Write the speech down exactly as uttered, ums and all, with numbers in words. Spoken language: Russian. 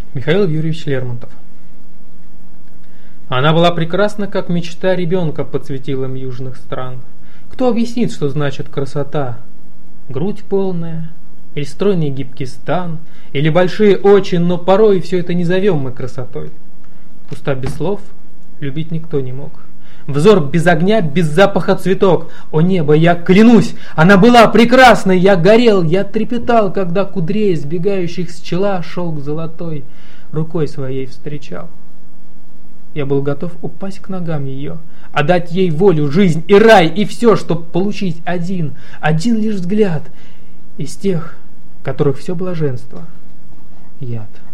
Михаил Юрьевич Лермонтов. Она была прекрасна, как мечта ребенка под светилом южных стран. Кто объяснит, что значит красота? Грудь полная, или стройный гибкий стан, или большие очи, но порой все это не зовем мы красотой. Уста без слов любить никто не мог. Взор без огня, без запаха цветок. О небо, я клянусь, она была прекрасной, я горел, я трепетал, когда кудрей, сбегающих с чела, шелк золотой рукой своей встречал. Я был готов упасть к ногам ее, отдать ей волю, жизнь и рай, и все, чтобы получить один, один лишь взгляд из тех, которых все блаженство — яд.